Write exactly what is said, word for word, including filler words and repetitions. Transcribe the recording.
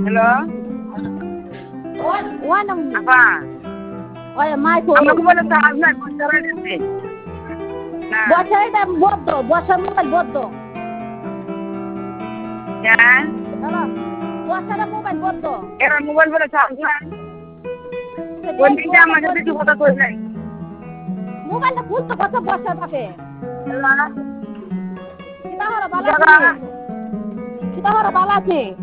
hello one আপা ওই mic আমাকে বলে চার্জ নাই বন্ধ হয়ে গেছে না বছর এটা বদ্ধ বছর মোবাইল বদ্ধ কেন হ্যালো বছরের মোবাইল বদ্ধ এবার মোবাইল বলে চার্জ নাই কোন দিনটা আমার সাথে একটু কথা কই নাই মোবাইলটা খুলতে কত বছর থাকে হ্যালো কিতা হলো বালা আছে কিতা হলো বালা আছে